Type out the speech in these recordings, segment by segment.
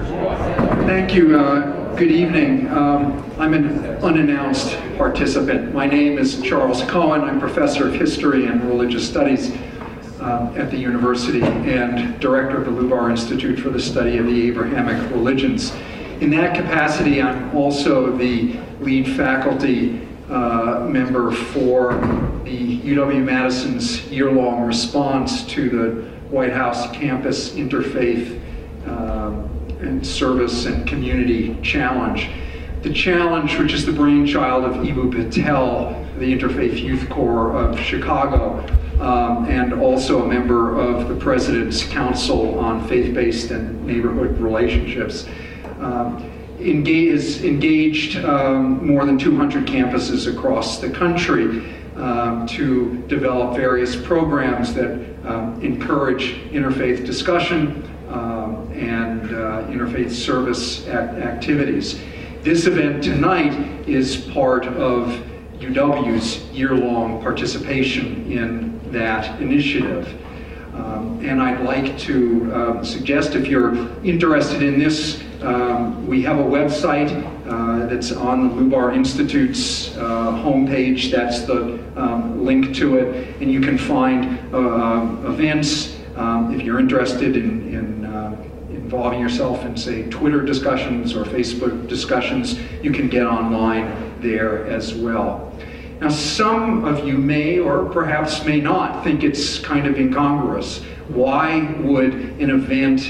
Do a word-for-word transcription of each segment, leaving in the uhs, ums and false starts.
Thank you. Uh, good evening. Um, I'm an unannounced participant. My name is Charles Cohen. I'm professor of history and religious studies uh, at the university and director of the Lubar Institute for the Study of the Abrahamic Religions. In that capacity, I'm also the lead faculty uh, member for the U W-Madison's year-long response to the White House Campus Interfaith uh, and Service and Community Challenge. The challenge, which is the brainchild of Eboo Patel, the Interfaith Youth Corps of Chicago, um, and also a member of the President's Council on Faith-Based and Neighborhood Relationships. Um, engage, is engaged um, more than two hundred campuses across the country um, to develop various programs that um, encourage interfaith discussion um, and uh, interfaith service act activities. This event tonight is part of U W's year-long participation in that initiative. Um, and I'd like to uh, suggest, if you're interested in this, um, we have a website uh, that's on the Lubar Institute's uh, homepage. That's the um, link to it, and you can find uh, events. Um, if you're interested in, in uh, involving yourself in, say, Twitter discussions or Facebook discussions, you can get online there as well. Now, some of you may or perhaps may not think it's kind of incongruous. Why would an event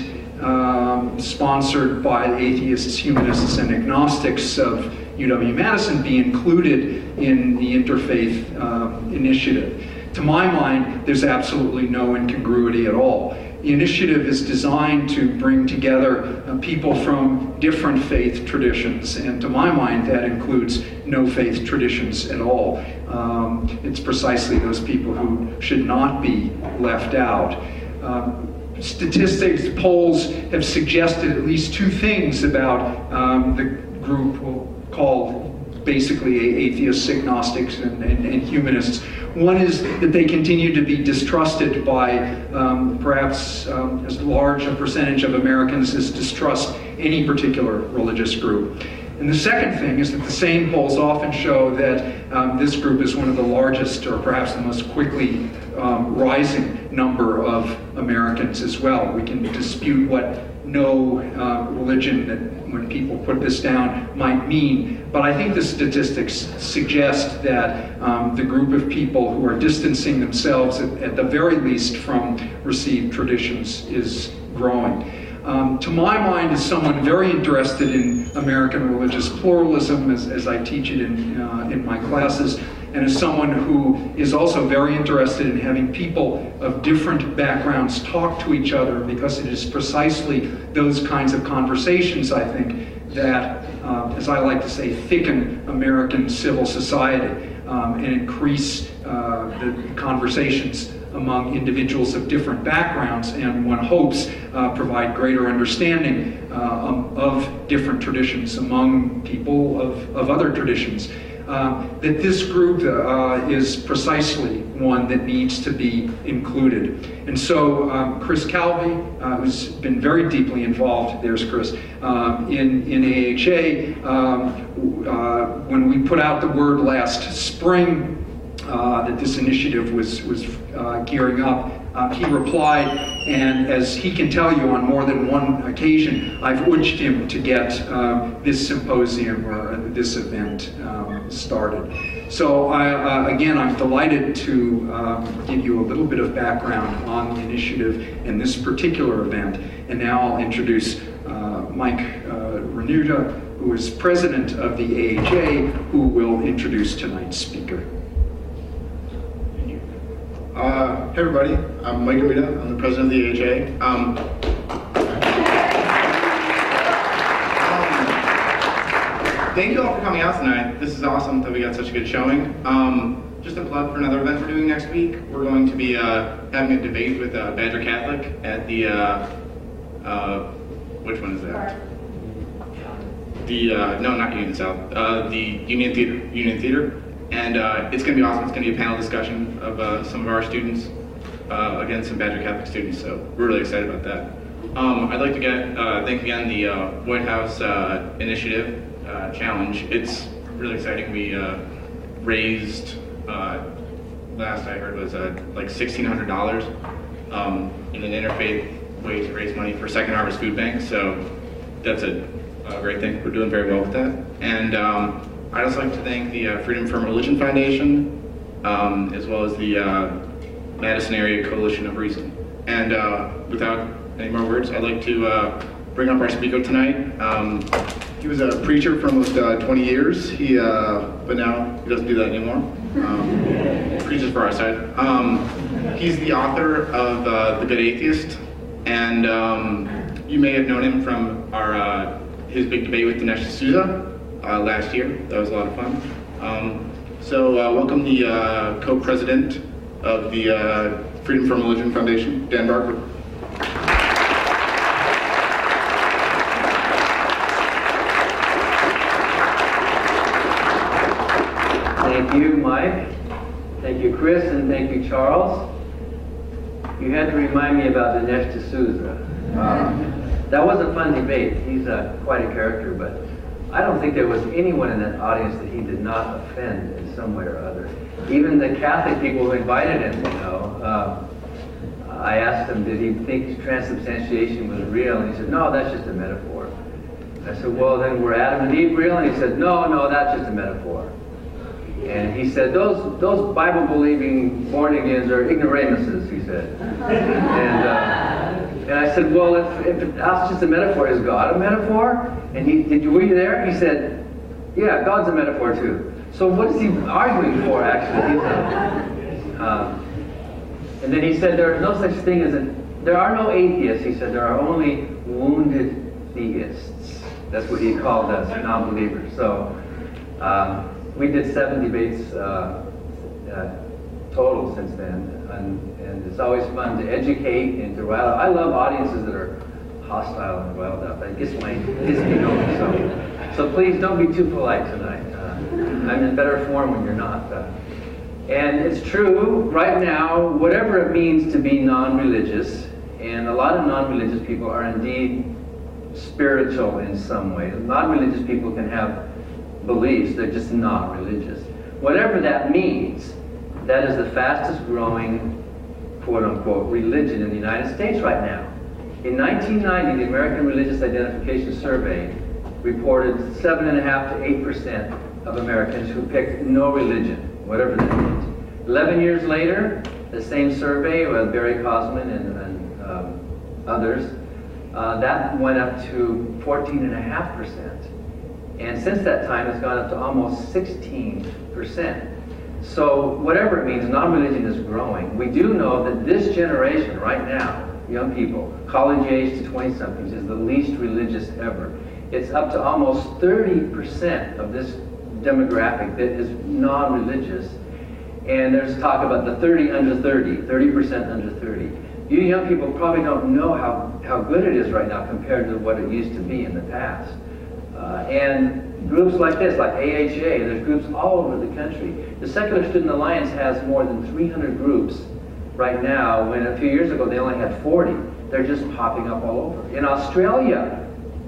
um, sponsored by atheists, humanists, and agnostics of U W-Madison be included in the interfaith um, initiative? To my mind, there's absolutely no incongruity at all. The initiative is designed to bring together uh, people from different faith traditions, and to my mind, that includes no faith traditions at all. Um, it's precisely those people who should not be left out. Um, statistics, polls have suggested at least two things about um, the group we'll call basically atheists, agnostics, and, and, and humanists. One is that they continue to be distrusted by um, perhaps um, as large a percentage of Americans as distrust any particular religious group. And the second thing is that the same polls often show that um, this group is one of the largest, or perhaps the most quickly um, rising number of Americans as well. We can dispute what no uh, religion, that when people put this down, might mean, but I think the statistics suggest that um, the group of people who are distancing themselves, at, at the very least, from received traditions is growing. Um, to my mind, as someone very interested in American religious pluralism, as, as I teach it in, uh, in my classes, and as someone who is also very interested in having people of different backgrounds talk to each other, because it is precisely those kinds of conversations, I think, that, um, as I like to say, thicken American civil society um, and increase uh, the conversations among individuals of different backgrounds, and one hopes uh, provide greater understanding uh, um, of different traditions among people of, of other traditions. Uh, that this group uh, is precisely one that needs to be included. And so um, Chris Calvi, uh, who's been very deeply involved, there's Chris, uh, in, in A H A, um, uh, when we put out the word last spring uh, that this initiative was, was uh, gearing up, Uh, he replied, and as he can tell you on more than one occasion, I've urged him to get um, this symposium or uh, this event um, started. So I, uh, again, I'm delighted to um, give you a little bit of background on the initiative and this particular event. And now I'll introduce uh, Mike uh, Renuta, who is president of the A H A, who will introduce tonight's speaker. Uh, hey everybody, I'm Mike Arita, I'm the president of the A H A. Um, um, thank you all for coming out tonight. This is awesome that we got such a good showing. Um, just a plug for another event we're doing next week. We're going to be uh, having a debate with uh, Badger Catholic at the, uh, uh, which one is that? The, uh, no, not Union South, uh, the Union Theater, Union Theater. And uh, it's going to be awesome. It's going to be a panel discussion of uh, some of our students uh, against some Badger Catholic students. So we're really excited about that. Um, I'd like to get uh, thank again the uh, White House uh, Initiative uh, Challenge. It's really exciting. We uh, raised, uh, last I heard was uh, like sixteen hundred dollars um, in an interfaith way to raise money for Second Harvest Food Bank. So that's a, a great thing. We're doing very well with that. And um, I'd also like to thank the uh, Freedom from Religion Foundation, um, as well as the uh, Madison Area Coalition of Reason. And uh, without any more words, I'd like to uh, bring up our speaker tonight. Um, he was a preacher for almost uh, twenty years, he, uh, but now he doesn't do that anymore. Um, he preaches for our side. Um, he's the author of uh, The Good Atheist, and um, you may have known him from our uh, his big debate with Dinesh D'Souza uh, last year. That was a lot of fun. Um, so uh, welcome the uh, co-president of the uh, Freedom from Religion Foundation, Dan Barker. Thank you, Mike. Thank you, Chris, and thank you, Charles. You had to remind me about Dinesh D'Souza. Uh, that was a fun debate. He's uh, quite a character, but I don't think there was anyone in that audience that he did not offend in some way or other. Even the Catholic people who invited him, you know. Uh, I asked him, did he think transubstantiation was real? And he said, no, that's just a metaphor. I said, well, then were Adam and Eve real? And he said, no, no, that's just a metaphor. And he said, those those Bible-believing born-agains are ignoramuses, he said. And, uh, and I said, well, if, if that's just a metaphor, is God a metaphor? And he, did you, were you there? He said, yeah, God's a metaphor too. So what is he arguing for, actually? He said, um, and then he said, there is no such thing as a, there are no atheists. He said, there are only wounded theists. That's what he called us, non-believers. So um, we did seven debates uh, uh, total since then, and, and it's always fun to educate and to rile up. I love audiences that are hostile and riled up. It gets my gets me going. So, so please don't be too polite tonight. Uh, I'm in better form when you're not. Uh, And it's true, right now, whatever it means to be non-religious, and a lot of non-religious people are indeed spiritual in some way. Non-religious people can have beliefs, they're just not religious. Whatever that means, that is the fastest growing, quote-unquote, religion in the United States right now. In nineteen ninety, the American Religious Identification Survey reported seven point five to eight percent of Americans who picked no religion, whatever that means. Eleven years later, the same survey with Barry Cosman and, and um, others, uh, that went up to fourteen point five percent. And since that time, it's gone up to almost sixteen percent. So whatever it means, non-religion is growing. We do know that this generation right now, young people, college age to twenty-somethings, is the least religious ever. It's up to almost thirty percent of this demographic that is non-religious. And there's talk about the thirty under thirty, thirty percent under thirty. You young people probably don't know how, how good it is right now compared to what it used to be in the past. Uh, and groups like this, like A H A, there's groups all over the country. The Secular Student Alliance has more than three hundred groups right now, when a few years ago they only had forty. They're just popping up all over. In Australia,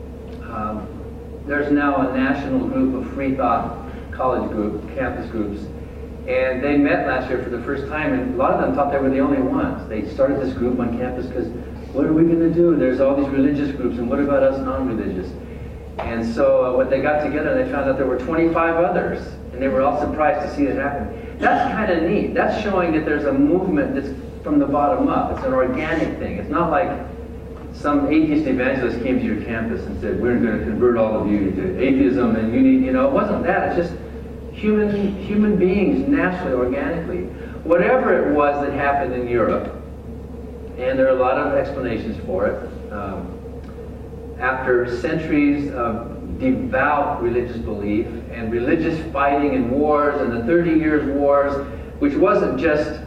um, there's now a national group of free thought college group, campus groups, and they met last year for the first time, and a lot of them thought they were the only ones. They started this group on campus because, what are we going to do? There's all these religious groups, and what about us non-religious? And so uh, what they got together, they found out there were twenty-five others, and they were all surprised to see it happen. That's kind of neat. That's showing that there's a movement that's from the bottom up. It's an organic thing. It's not like some atheist evangelist came to your campus and said, we're going to convert all of you to atheism, and you need, you know, it wasn't that. It's just human, human beings naturally, organically. Whatever it was that happened in Europe, and there are a lot of explanations for it, um, after centuries of devout religious belief and religious fighting and wars and the thirty years wars, which wasn't just,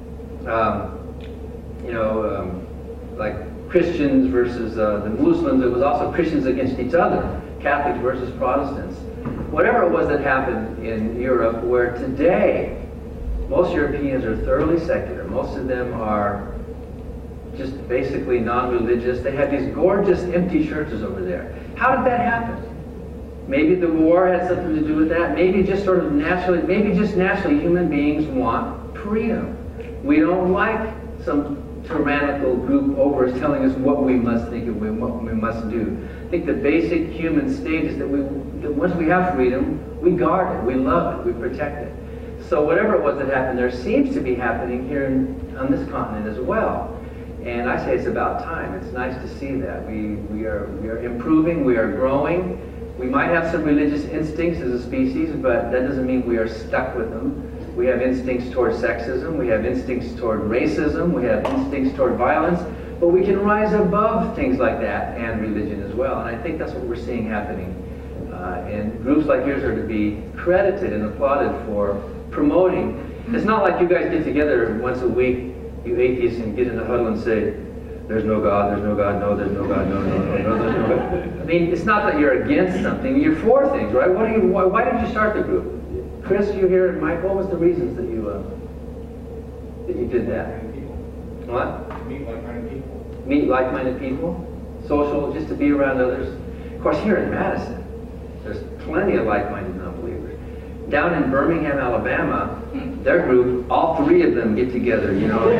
um, you know, um, like Christians versus uh, the Muslims, it was also Christians against each other, Catholics versus Protestants. Whatever it was that happened in Europe, where today most Europeans are thoroughly secular, most of them are just basically non-religious. They had these gorgeous empty churches over there. How did that happen? Maybe the war had something to do with that. Maybe just sort of naturally, maybe just naturally human beings want freedom. We don't like some tyrannical group over us telling us what we must think and what we must do. I think the basic human state is that we, that once we have freedom, we guard it, we love it, we protect it. So whatever it was that happened there seems to be happening here in, on this continent as well. And I say it's about time. It's nice to see that. We, we, are, we are improving, we are growing. We might have some religious instincts as a species, but that doesn't mean we are stuck with them. We have instincts toward sexism, we have instincts toward racism, we have instincts toward violence, but we can rise above things like that and religion as well. And I think that's what we're seeing happening. Uh, and groups like yours are to be credited and applauded for promoting. It's not like you guys get together once a week, you atheists, and get in a huddle and say, there's no God, there's no God, no, there's no God, no, no, no, no, there's no God. I mean, it's not that you're against something, you're for things, right? What do you, why, why did you start the group? Chris, you here, and Mike, what was the reasons that you uh, that you did that? What? Meet like-minded people. Meet like-minded people, social, just to be around others. Of course, here in Madison, there's plenty of like-minded non-believers. Down in Birmingham, Alabama, their group, all three of them get together, you know.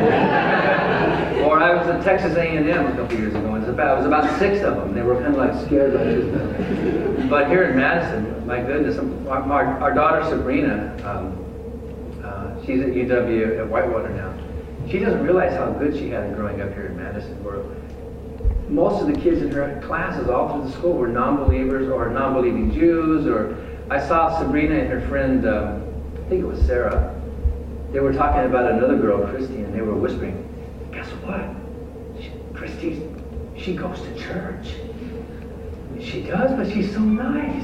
Or I was at Texas A and M a couple years ago, and it was about, it was about six of them. They were kind of like scared like this. But here in Madison, my goodness, our, our, our daughter Sabrina, um, uh, she's at U W at Whitewater now. She doesn't realize how good she had it growing up here in Madison, where most of the kids in her classes all through the school were non-believers or non-believing Jews. Or I saw Sabrina and her friend, um, I think it was Sarah, they were talking about another girl, Christy, and they were whispering, guess what? She, Christy, she goes to church. She does, but she's so nice.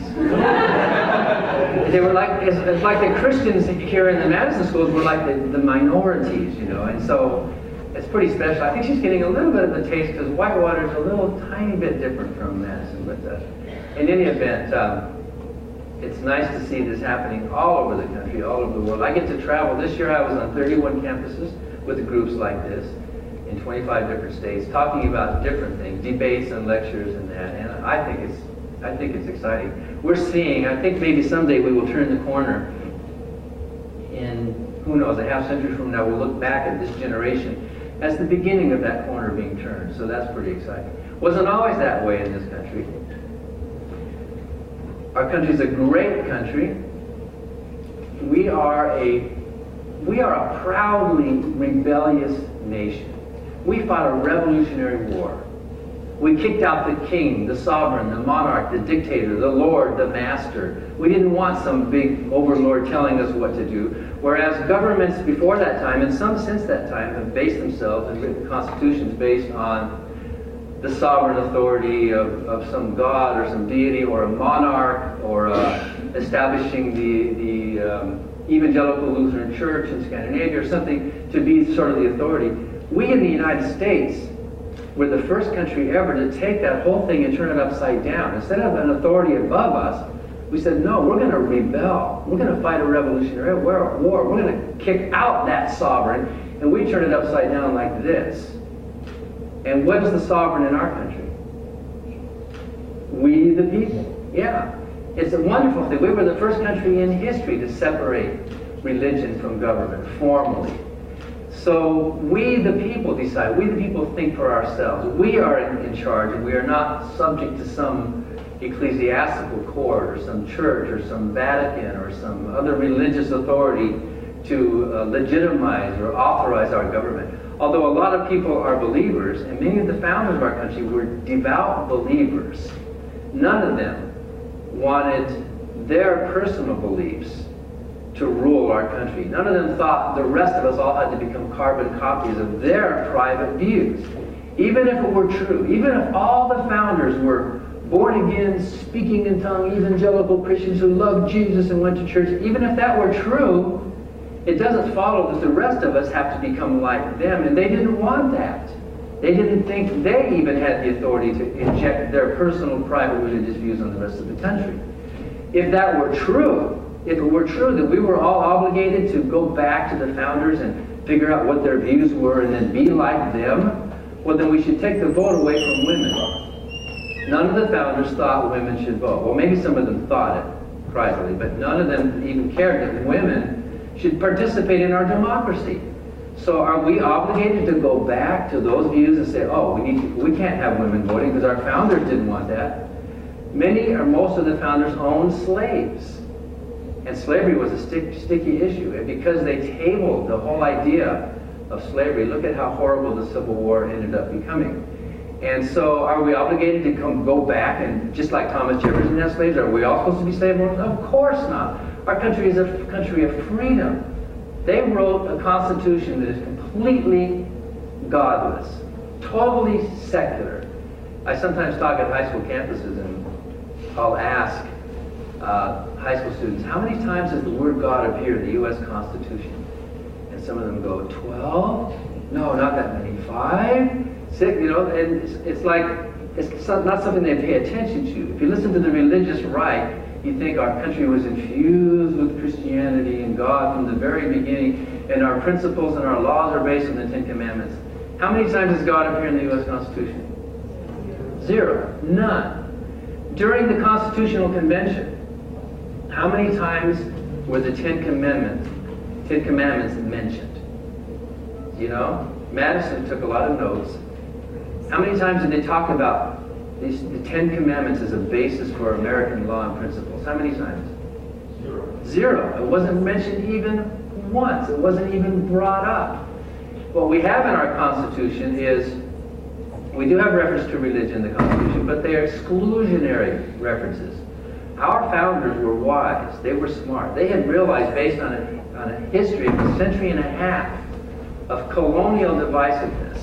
They were like, it's, it's like the Christians here in the Madison schools were like the, the minorities, you know, and so it's pretty special. I think she's getting a little bit of a taste because Whitewater is a little tiny bit different from Madison. But uh, in any event, um, it's nice to see this happening all over the country, all over the world. I get to travel. This year I was on thirty-one campuses with groups like this in twenty-five different states, talking about different things, debates and lectures and that. And I think it's, I think it's exciting. We're seeing, I think maybe someday we will turn the corner. In, who knows, a half century from now, we'll look back at this generation as the beginning of that corner being turned. So that's pretty exciting. Wasn't always that way in this country. Our country is a great country. We are a, we are a proudly rebellious nation. We fought a revolutionary war. We kicked out the king, the sovereign, the monarch, the dictator, the lord, the master. We didn't want some big overlord telling us what to do. Whereas governments before that time, and some since that time, have based themselves and written constitutions based on the sovereign authority of, of some god or some deity or a monarch, or uh, establishing the, the um, evangelical Lutheran Church in Scandinavia or something to be sort of the authority. We in the United States were the first country ever to take that whole thing and turn it upside down. Instead of an authority above us, we said, no, we're going to rebel. We're going to fight a revolutionary war. We're going to kick out that sovereign, and we turn it upside down like this. And what is the sovereign in our country? We the people. Yeah. It's a wonderful thing. We were the first country in history to separate religion from government formally. So we the people decide. We the people think for ourselves. We are in, in charge, and we are not subject to some ecclesiastical court or some church or some Vatican or some other religious authority to uh, legitimize or authorize our government. Although a lot of people are believers, and many of the founders of our country were devout believers, none of them wanted their personal beliefs to rule our country. None of them thought the rest of us all had to become carbon copies of their private views. Even if it were true, even if all the founders were born again, speaking in tongue, evangelical Christians who loved Jesus and went to church, even if that were true, it doesn't follow that the rest of us have to become like them, and they didn't want that. They didn't think they even had the authority to inject their personal private religious views on the rest of the country. If that were true, if it were true that we were all obligated to go back to the founders and figure out what their views were and then be like them, well, then we should take the vote away from women. None of the founders thought women should vote. Well, maybe some of them thought it privately, but none of them even cared that women should participate in our democracy. So are we obligated to go back to those views and say, oh, we need to, we can't have women voting because our founders didn't want that? Many or most of the founders owned slaves. And slavery was a stick, sticky issue. And because they tabled the whole idea of slavery, look at how horrible the Civil War ended up becoming. And so are we obligated to come go back and, just like Thomas Jefferson had slaves, are we all supposed to be slave owners? Of course not. Our country is a country of freedom. They wrote a constitution that is completely godless, totally secular. I sometimes talk at high school campuses and I'll ask uh, high school students, how many times does the word God appear in the U S Constitution? And some of them go, twelve? No, not that many. Five? Six? You know, and it's, it's like, it's not something they pay attention to. If you listen to the religious right, you think our country was infused with Christianity and God from the very beginning, and our principles and our laws are based on the Ten Commandments. How many times does God appear in the U S Constitution? Zero. None. During the Constitutional Convention, how many times were the Ten Commandments, Ten Commandments mentioned? You know, Madison took a lot of notes. How many times did they talk about these, the Ten Commandments as a basis for American law and principles? How many times? Zero. Zero. It wasn't mentioned even once. It wasn't even brought up. What we have in our Constitution is, we do have reference to religion in the Constitution, but they are exclusionary references. Our founders were wise. They were smart. They had realized, based on a, on a history of a century and a half of colonial divisiveness,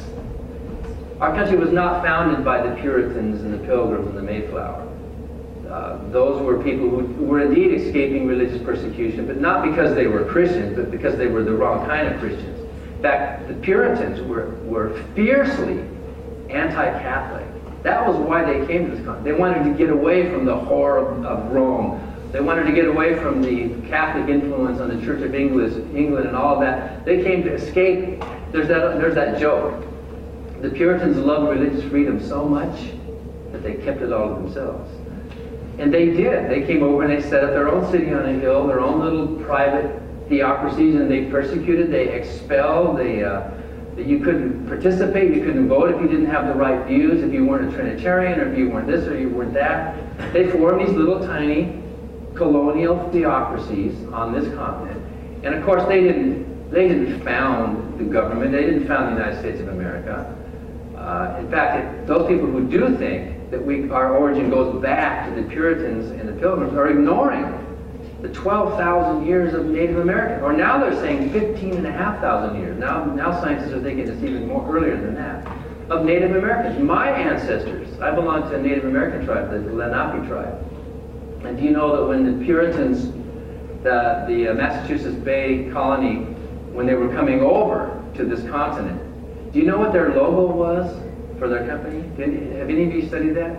our country was not founded by the Puritans and the Pilgrims and the Mayflower. Uh, those were people who were indeed escaping religious persecution, but not because they were Christians, but because they were the wrong kind of Christians. In fact, the Puritans were, were fiercely anti-Catholic. That was why they came to this country. They wanted to get away from the horror of, of Rome. They wanted to get away from the Catholic influence on the Church of England, England and all of that. They came to escape. There's that, there's that joke. The Puritans loved religious freedom so much that they kept it all to themselves. And they did. They came over and they set up their own city on a hill, their own little private theocracies, and they persecuted, they expelled, they, uh, you couldn't participate, you couldn't vote if you didn't have the right views, if you weren't a Trinitarian, or if you weren't this or you weren't that. They formed these little tiny colonial theocracies on this continent. And of course they didn't, they didn't found the government, they didn't found the United States of America. Uh, in fact, it, those people who do think that we, our origin goes back to the Puritans and the Pilgrims are ignoring the twelve thousand years of Native American, or now they're saying fifteen and a half thousand years. Now, now scientists are thinking it's even more earlier than that, of Native Americans. My ancestors, I belong to a Native American tribe, the Lenape tribe. And do you know that when the Puritans, the, the uh, Massachusetts Bay Colony, when they were coming over to this continent, do you know what their logo was for their company? Did, have any of you studied that?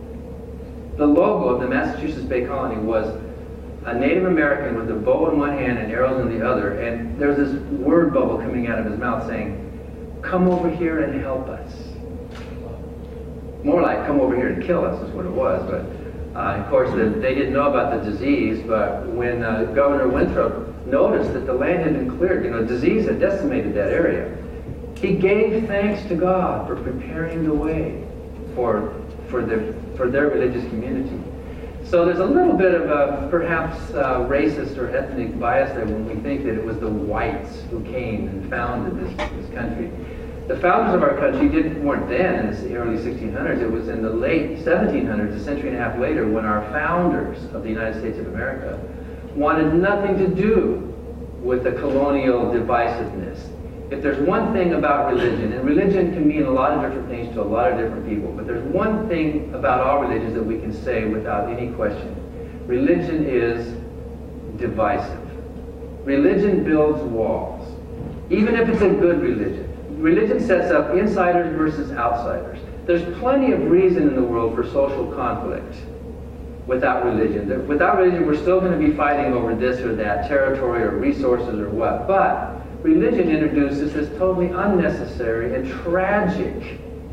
The logo of the Massachusetts Bay Colony was a Native American with a bow in one hand and arrows in the other, and there's this word bubble coming out of his mouth saying, "Come over here and help us." More like, "Come over here and kill us," is what it was. But uh, of course, the, they didn't know about the disease. But when uh, Governor Winthrop noticed that the land had been cleared, you know, disease had decimated that area, he gave thanks to God for preparing the way for for the for their religious community. So there's a little bit of a perhaps uh, racist or ethnic bias there when we think that it was the whites who came and founded this, this country. The founders of our country didn't, weren't then in the early sixteen hundreds. It was in the late seventeen hundreds, a century and a half later, when our founders of the United States of America wanted nothing to do with the colonial divisiveness. If there's one thing about religion, and religion can mean a lot of different things to a lot of different people, but there's one thing about all religions that we can say without any question. Religion is divisive. Religion builds walls. Even if it's a good religion. Religion sets up insiders versus outsiders. There's plenty of reason in the world for social conflict without religion. Without religion, we're still going to be fighting over this or that, territory or resources or what. But religion introduces this totally unnecessary and tragic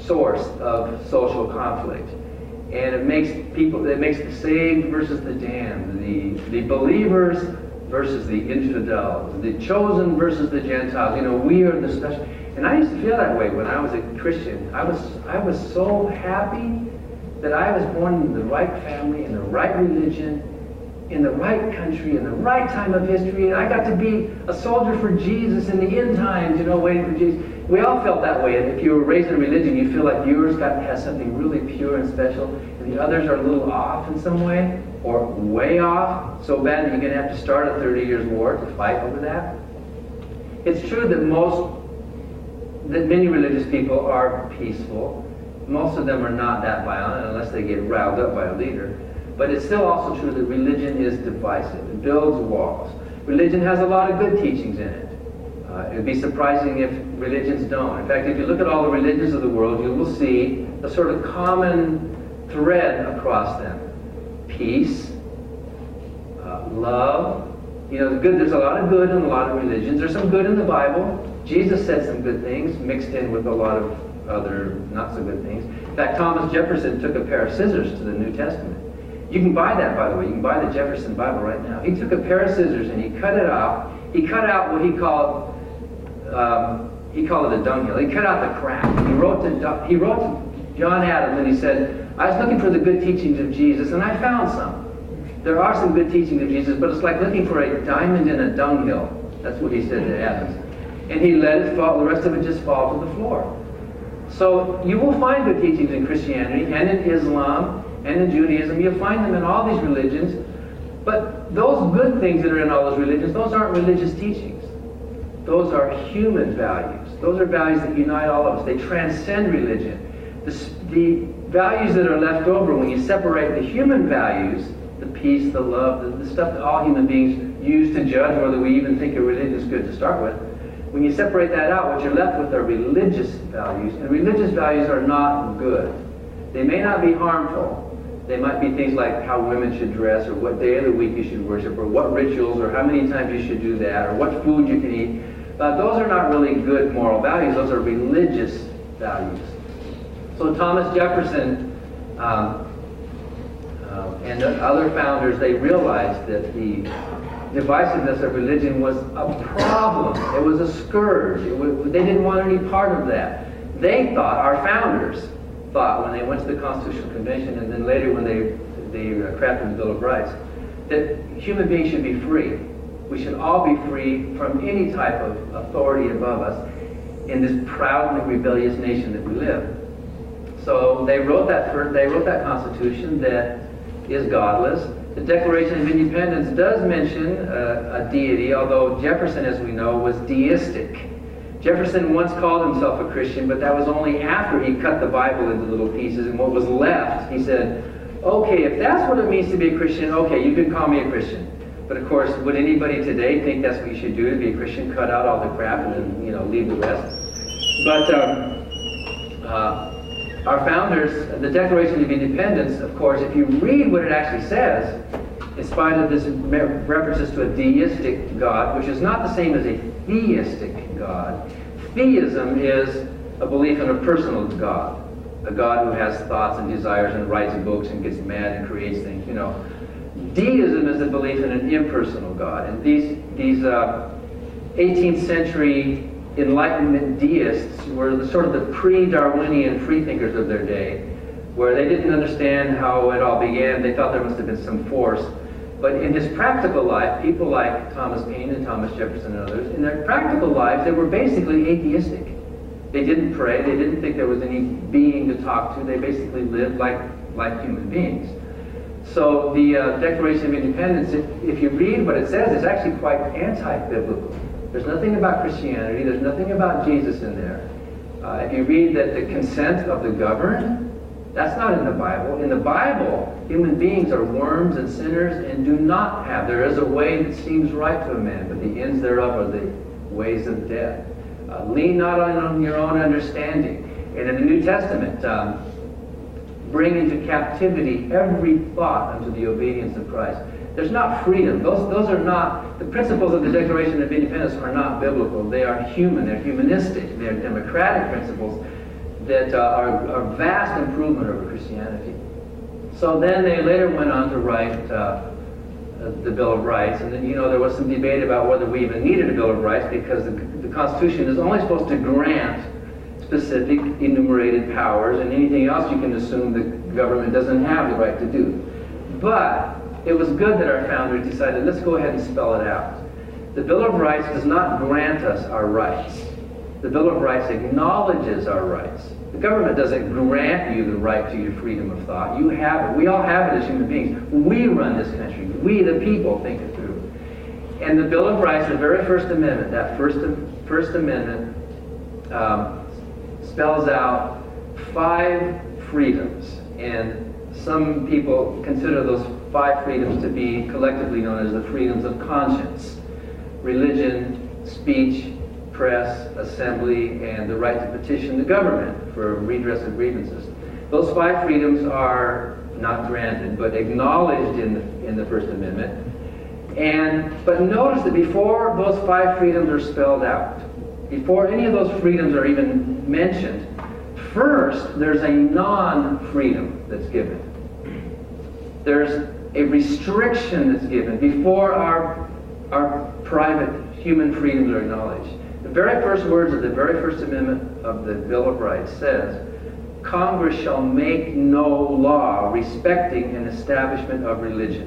source of social conflict. And it makes people, it makes the saved versus the damned, the, the believers versus the infidels, the chosen versus the Gentiles. You know, we are the special. And I used to feel that way when I was a Christian. I was, I was so happy that I was born in the right family, in the right religion, in the right country, in the right time of history, and I got to be a soldier for Jesus in the end times, you know, waiting for Jesus. We all felt that way, and if you were raised in a religion, you feel like yours got has something really pure and special, and the others are a little off in some way, or way off, so bad that you're going to have to start a thirty years war to fight over that. It's true that most, that many religious people are peaceful. Most of them are not that violent unless they get riled up by a leader. But it's still also true that religion is divisive. It builds walls. Religion has a lot of good teachings in it. Uh, it would be surprising if religions don't. In fact, if you look at all the religions of the world, you will see a sort of common thread across them. Peace, uh, love. You know, the good, there's a lot of good in a lot of religions. There's some good in the Bible. Jesus said some good things mixed in with a lot of other not so good things. In fact, Thomas Jefferson took a pair of scissors to the New Testament. You can buy that, by the way. You can buy the Jefferson Bible right now. He took a pair of scissors and he cut it out. He cut out what he called um, he called it a dunghill. He cut out the crack. He wrote to he wrote to John Adams and he said, "I was looking for the good teachings of Jesus and I found some. There are some good teachings of Jesus, but it's like looking for a diamond in a dunghill." That's what he said to Adams. And he let it fall. The rest of it just fall to the floor. So you will find good teachings in Christianity and in Islam and in Judaism. You'll find them in all these religions. But those good things that are in all those religions, those aren't religious teachings. Those are human values. Those are values that unite all of us. They transcend religion. The, the values that are left over when you separate the human values, the peace, the love, the, the stuff that all human beings use to judge whether we even think a religion is good to start with, when you separate that out, what you're left with are religious values. And religious values are not good. They may not be harmful. They might be things like how women should dress, or what day of the week you should worship, or what rituals, or how many times you should do that, or what food you can eat. Uh, those are not really good moral values. Those are religious values. So Thomas Jefferson um, uh, and the other founders, they realized that the divisiveness of religion was a problem. It was a scourge. It was, they didn't want any part of that. They thought, our founders thought when they went to the Constitutional Convention and then later when they, they uh, crafted the Bill of Rights, that human beings should be free. We should all be free from any type of authority above us in this proud and rebellious nation that we live. So they wrote that, for, they wrote that Constitution that is godless. The Declaration of Independence does mention uh, a deity, although Jefferson, as we know, was deistic. Jefferson once called himself a Christian, but that was only after he cut the Bible into little pieces, and what was left, he said, okay, if that's what it means to be a Christian, okay, you can call me a Christian. But of course, would anybody today think that's what you should do to be a Christian? Cut out all the crap and then, you know, leave the rest? But um, uh, our founders, the Declaration of Independence, of course, if you read what it actually says, in spite of this references to a deistic God, which is not the same as a theistic God. Theism is a belief in a personal God, a God who has thoughts and desires and writes books and gets mad and creates things, you know. Deism is a belief in an impersonal God, and these these uh, eighteenth century Enlightenment deists were the sort of the pre-Darwinian freethinkers of their day, where they didn't understand how it all began. They thought there must have been some force. But in his practical life, people like Thomas Paine and Thomas Jefferson and others, in their practical lives, they were basically atheistic. They didn't pray. They didn't think there was any being to talk to. They basically lived like, like human beings. So the uh, Declaration of Independence, if, if you read what it says, it's actually quite anti-biblical. There's nothing about Christianity. There's nothing about Jesus in there. Uh, if you read that the consent of the governed, that's not in the Bible. In the Bible, human beings are worms and sinners and do not have. There is a way that seems right to a man, but the ends thereof are the ways of death. Uh, lean not on your own understanding. And in the New Testament, um, bring into captivity every thought unto the obedience of Christ. There's not freedom. Those, those are not, the principles of the Declaration of Independence are not biblical. They are human. They're humanistic. They're democratic principles. that uh, are, are vast improvement over Christianity. So then they later went on to write uh, the Bill of Rights, and then, you know, there was some debate about whether we even needed a Bill of Rights, because the, the Constitution is only supposed to grant specific enumerated powers, and anything else you can assume the government doesn't have the right to do. But it was good that our founders decided, let's go ahead and spell it out. The Bill of Rights does not grant us our rights. The Bill of Rights acknowledges our rights. The government doesn't grant you the right to your freedom of thought. You have it. We all have it as human beings. We run this country. We, the people, think it through. And the Bill of Rights, the very first amendment, that first, first amendment, um, spells out five freedoms. And some people consider those five freedoms to be collectively known as the freedoms of conscience: religion, speech, press, assembly, and the right to petition the government for redress of grievances. Those five freedoms are not granted, but acknowledged in the, in the First Amendment. And, but notice that before those five freedoms are spelled out, before any of those freedoms are even mentioned, first there's a non-freedom that's given. There's a restriction that's given before our, our private human freedoms are acknowledged. The very first words of the very first amendment of the Bill of Rights says, Congress shall make no law respecting an establishment of religion.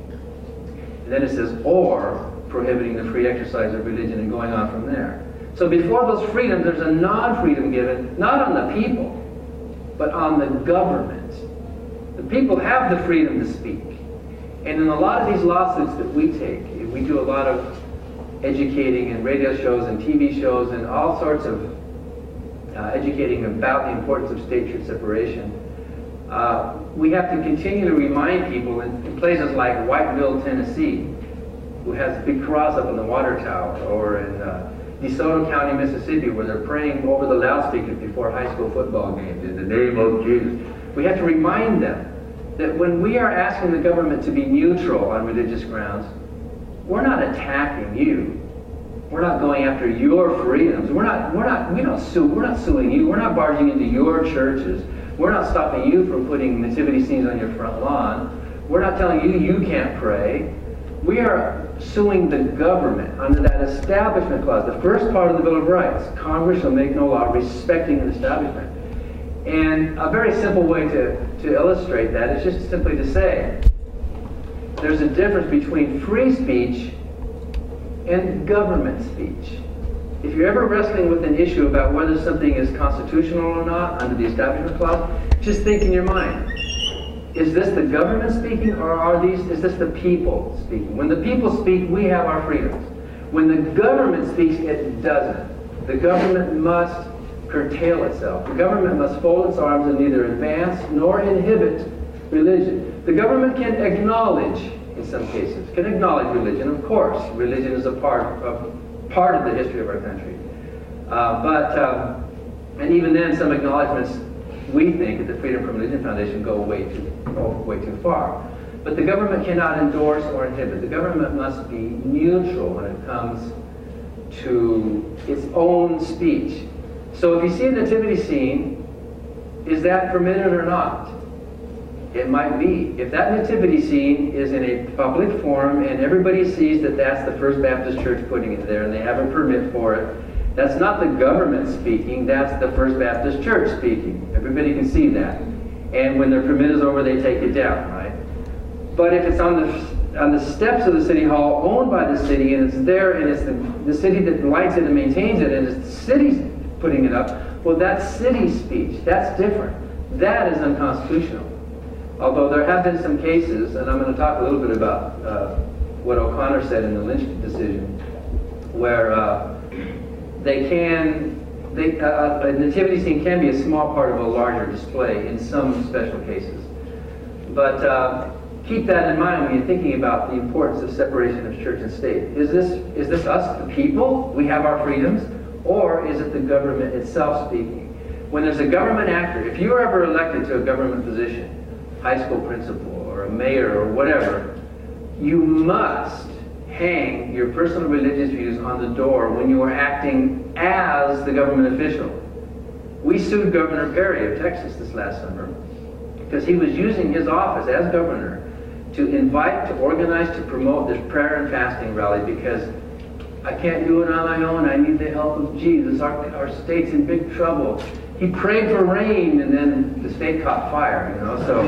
And then it says, or prohibiting the free exercise of religion, and going on from there. So before those freedoms, there's a non-freedom given, not on the people, but on the government. The people have the freedom to speak. And in a lot of these lawsuits that we take, we do a lot of educating and radio shows and T V shows and all sorts of uh, educating about the importance of state-church separation. Uh, we have to continue to remind people in, in places like Whiteville, Tennessee, who has a big cross up on the water tower, or in uh, DeSoto County, Mississippi, where they're praying over the loudspeakers before high school football games, in the name of Jesus. We have to remind them that when we are asking the government to be neutral on religious grounds, we're not attacking you. We're not going after your freedoms. We're not, we're not, we don't sue, we're not suing you. We're not barging into your churches. We're not stopping you from putting nativity scenes on your front lawn. We're not telling you you can't pray. We are suing the government under that establishment clause, the first part of the Bill of Rights. Congress shall make no law respecting an establishment. And a very simple way to, to illustrate that is just simply to say, there's a difference between free speech and government speech. If you're ever wrestling with an issue about whether something is constitutional or not under the Establishment Clause, just think in your mind, is this the government speaking, or are these, is this the people speaking? When the people speak, we have our freedoms. When the government speaks, it doesn't. The government must curtail itself. The government must fold its arms and neither advance nor inhibit religion. The government can acknowledge, in some cases, can acknowledge religion. Of course, religion is a part of part of the history of our country. Uh, but um, and even then, some acknowledgments we think at the Freedom from Religion Foundation go way too go way too far. But the government cannot endorse or inhibit. The government must be neutral when it comes to its own speech. So if you see a nativity scene, is that permitted or not? It might be. If that nativity scene is in a public forum and everybody sees that that's the First Baptist Church putting it there and they have a permit for it, that's not the government speaking, that's the First Baptist Church speaking. Everybody can see that. And when their permit is over, they take it down, right? But if it's on the, on the steps of the city hall owned by the city and it's there and it's the, the city that lights it and maintains it and it's the city's putting it up, well, that's city speech. That's different. That is unconstitutional. Although there have been some cases, and I'm going to talk a little bit about uh, what O'Connor said in the Lynch decision, where uh, they can, they, uh, a nativity scene can be a small part of a larger display in some special cases. But uh, keep that in mind when you're thinking about the importance of separation of church and state. Is this, is this us, the people? We have our freedoms. Or is it the government itself speaking? When there's a government actor, if you were ever elected to a government position, high school principal or a mayor or whatever, you must hang your personal religious views on the door when you are acting as the government official. We sued Governor Perry of Texas this last summer because he was using his office as governor to invite, to organize, to promote this prayer and fasting rally because I can't do it on my own. I need the help of Jesus. Our, our state's in big trouble. He prayed for rain, and then the state caught fire, you know. So,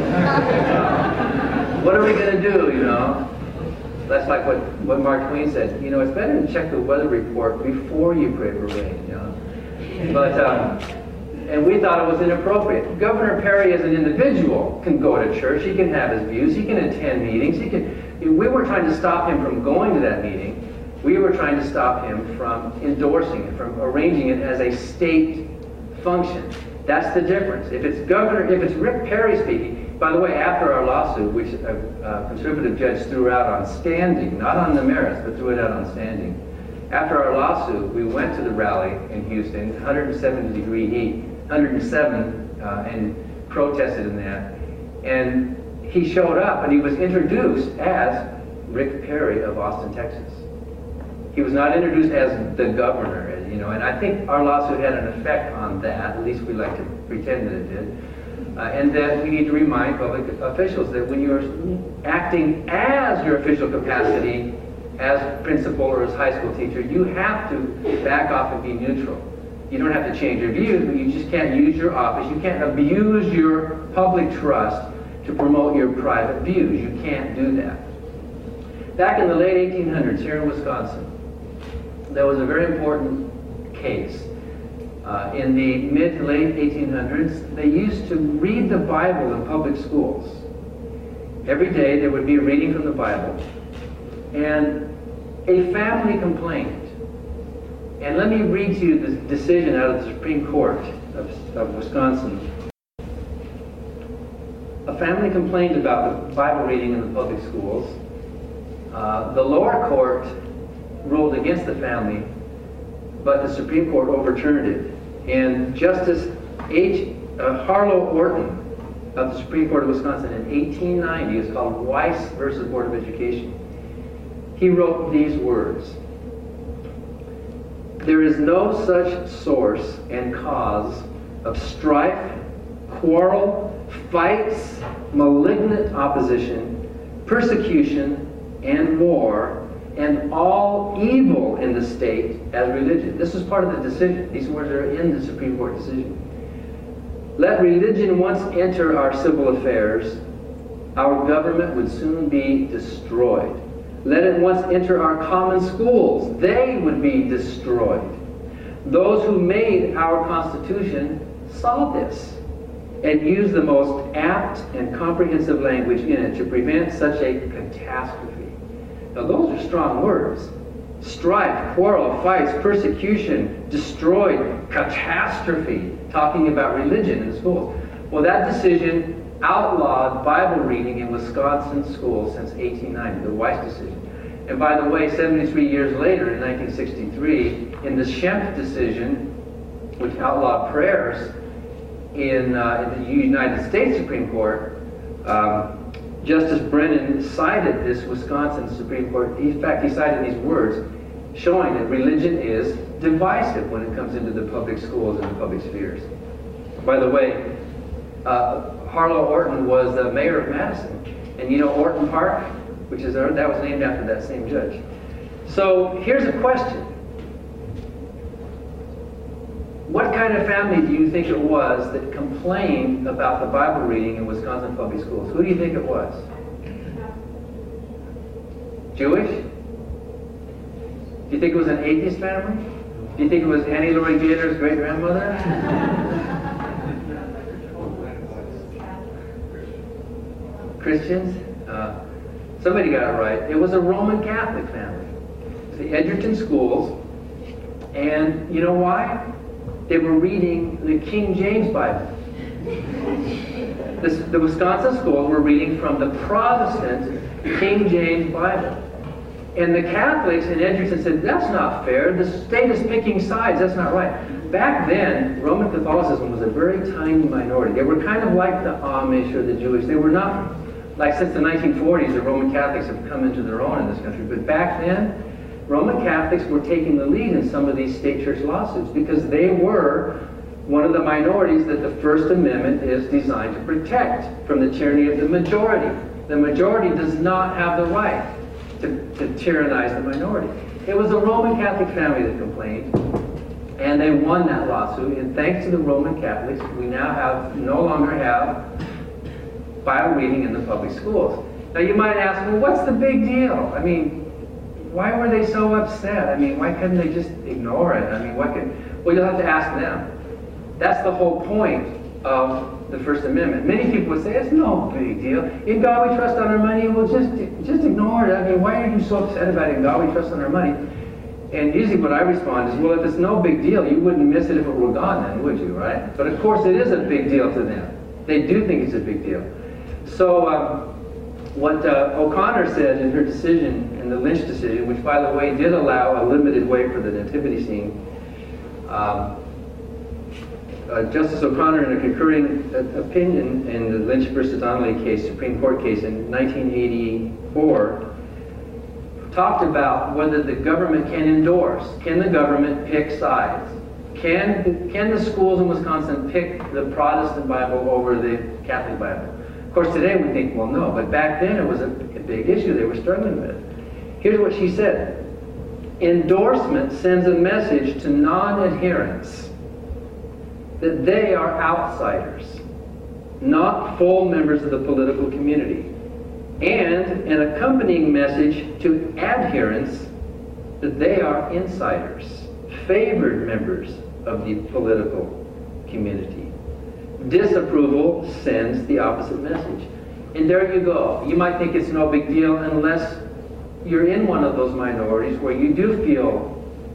uh, what are we going to do, you know? That's like what, what Mark Twain said. You know, it's better to check the weather report before you pray for rain, you know. But, um, and we thought it was inappropriate. Governor Perry, as an individual, can go to church. He can have his views. He can attend meetings. He can. We weren't trying to stop him from going to that meeting. We were trying to stop him from endorsing it, from arranging it as a state function. That's the difference. If it's Governor, if it's Rick Perry speaking, by the way, after our lawsuit, which a, a conservative judge threw out on standing, not on the merits, but threw it out on standing. After our lawsuit, we went to the rally in Houston, one hundred seventy degree heat, one hundred seven, uh, and protested in that. And he showed up and he was introduced as Rick Perry of Austin, Texas. He was not introduced as the governor, you know, and I think our lawsuit had an effect on that. At least we like to pretend that it did. Uh, and that we need to remind public officials that when you're acting as your official capacity as principal or as high school teacher, you have to back off and be neutral. You don't have to change your views, but you just can't use your office. You can't abuse your public trust to promote your private views. You can't do that. Back in the late eighteen hundreds here in Wisconsin, there was a very important case. Uh, in the mid to late eighteen hundreds, they used to read the Bible in public schools. Every day there would be a reading from the Bible. And a family complained. And let me read to you the decision out of the Supreme Court of, of Wisconsin. A family complained about the Bible reading in the public schools. Uh, the lower court ruled against the family, but the Supreme Court overturned it. And Justice H. Uh, Harlow Orton of the Supreme Court of Wisconsin in eighteen ninety, is called Weiss versus Board of Education. He wrote these words: "There is no such source and cause of strife, quarrel, fights, malignant opposition, persecution, and war, and all evil in the state as religion." This is part of the decision. These words are in the Supreme Court decision. "Let religion once enter our civil affairs, our government would soon be destroyed. Let it once enter our common schools, they would be destroyed. Those who made our Constitution saw this and used the most apt and comprehensive language in it to prevent such a catastrophe." Now those are strong words. Strife, quarrel, fights, persecution, destroyed, catastrophe, talking about religion in the schools. Well, that decision outlawed Bible reading in Wisconsin schools since eighteen ninety, the Weiss decision. And by the way, seventy-three years later, in nineteen sixty-three, in the Schempp decision, which outlawed prayers in, uh, in the United States Supreme Court, um, Justice Brennan cited this Wisconsin Supreme Court. In fact, he cited these words, showing that religion is divisive when it comes into the public schools and the public spheres. By the way, uh, Harlow Orton was the mayor of Madison. And you know Orton Park, which is that was named after that same judge. So here's a question. What kind of family do you think it was that complained about the Bible reading in Wisconsin public schools? Who do you think it was? Jewish? Do you think it was an atheist family? Do you think it was Annie Laurie Gator's great-grandmother? Christians? Uh, somebody got it right. It was a Roman Catholic family. The Edgerton schools. And you know why? They were reading the King James Bible. This, the Wisconsin schools were reading from the Protestant King James Bible. And the Catholics in Edgerton said, that's not fair. The state is picking sides. That's not right. Back then, Roman Catholicism was a very tiny minority. They were kind of like the Amish or the Jewish. They were not, like since the nineteen forties, the Roman Catholics have come into their own in this country. But back then, Roman Catholics were taking the lead in some of these state church lawsuits because they were one of the minorities that the First Amendment is designed to protect from the tyranny of the majority. The majority does not have the right to, to tyrannize the minority. It was a Roman Catholic family that complained, and they won that lawsuit. And thanks to the Roman Catholics, we now have no longer have Bible reading in the public schools. Now you might ask, well, what's the big deal? I mean, why were they so upset? I mean, why couldn't they just ignore it? I mean, what could, well, you'll have to ask them. That's the whole point of the First Amendment. Many people would say, it's no big deal. In God we trust on our money, well, just, just ignore it. I mean, why are you so upset about it? In God we trust on our money. And usually what I respond is, well, if it's no big deal, you wouldn't miss it if it were gone then, would you, right? But of course it is a big deal to them. They do think it's a big deal. So um, what uh, O'Connor said in her decision, in the Lynch decision, which by the way did allow a limited way for the nativity scene, um, uh, Justice O'Connor, in a concurring uh, opinion in the Lynch versus Donnelly case, Supreme Court case in nineteen eighty-four, talked about whether the government can endorse, can the government pick sides? Can, can the schools in Wisconsin pick the Protestant Bible over the Catholic Bible? Of course, today we think, well, no, but back then it was a, a big issue they were struggling with. Here's what she said. Endorsement sends a message to non-adherents that they are outsiders, not full members of the political community, and an accompanying message to adherents that they are insiders, favored members of the political community. Disapproval sends the opposite message. And there you go. You might think it's no big deal unless you're in one of those minorities where you do feel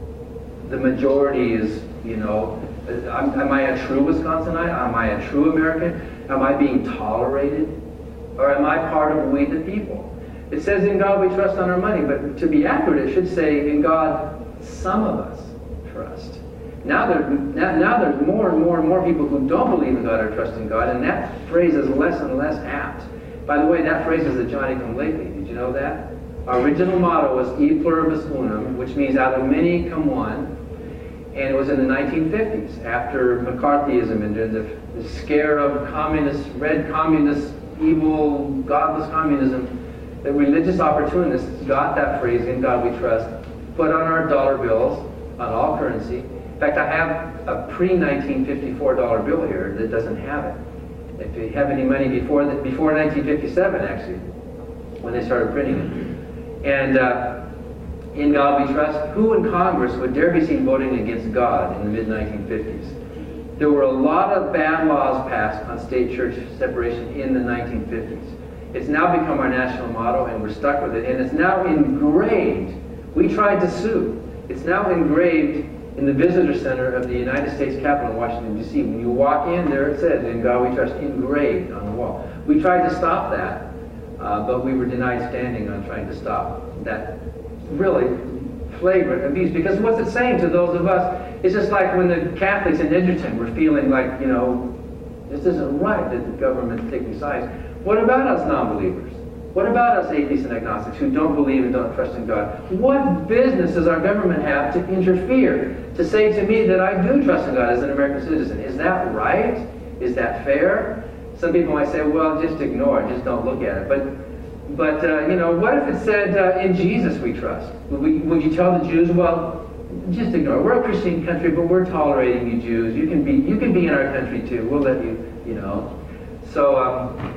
the majority is, you know, am, am I a true Wisconsinite? Am I a true American? Am I being tolerated? Or am I part of we the people? It says in God we trust on our money, but to be accurate it should say in God some of us trust. Now, there, now, now there's more and more and more people who don't believe in God or trust in God, and that phrase is less and less apt. By the way, that phrase is a Johnny-come-lately. Did you know that? Our original motto was E pluribus unum, which means out of many come one, and it was in the nineteen fifties, after McCarthyism and the, the scare of communist, red communist, evil, godless communism, that religious opportunists got that phrase, in God we trust, put on our dollar bills, on all currency. In fact, I have a pre nineteen fifty-four dollar bill here that doesn't have it. If you have any money before the, before nineteen fifty-seven, actually, when they started printing it. And uh, in God we trust, who in Congress would dare be seen voting against God in the mid nineteen fifties? There were a lot of bad laws passed on state-church separation in the nineteen fifties. It's now become our national motto, and we're stuck with it. And it's now engraved. We tried to sue. It's now engraved in the visitor center of the United States Capitol in Washington, D C When you walk in, there it says, in God we trust, engraved on the wall. We tried to stop that, uh, but we were denied standing on trying to stop that really flagrant abuse. Because what's it saying to those of us? It's just like when the Catholics in Edgerton were feeling like, you know, this isn't right that the government's taking sides. What about us non-believers? What about us atheists and agnostics who don't believe and don't trust in God? What business does our government have to interfere, to say to me that I do trust in God as an American citizen? Is that right? Is that fair? Some people might say, well, just ignore it, just don't look at it. But, but uh, you know, what if it said, uh, in Jesus we trust? Would, we, would you tell the Jews, well, just ignore it. We're a Christian country, but we're tolerating you Jews. You can be, you can be in our country too. We'll let you, you know. So, um,